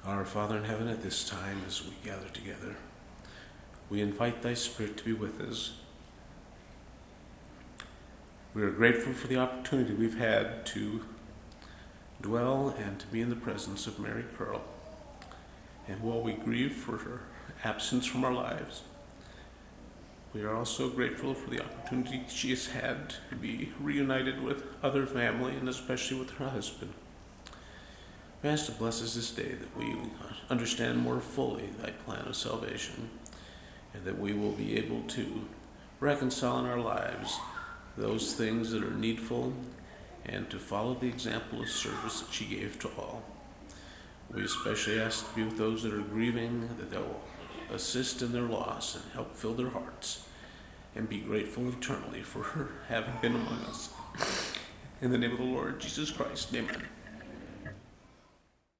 Our Father in heaven, at this time as we gather together, we invite thy Spirit to be with us. We are grateful for the opportunity we've had to dwell and to be in the presence of Mary Curl. And while we grieve for her absence from our lives, we are also grateful for the opportunity she has had to be reunited with other family and especially with her husband. We ask to bless us this day that we understand more fully thy plan of salvation and that we will be able to reconcile in our lives those things that are needful and to follow the example of service that she gave to all. We especially ask to be with those that are grieving, that they will assist in their loss and help fill their hearts and be grateful eternally for her having been among us. In the name of the Lord Jesus Christ, amen.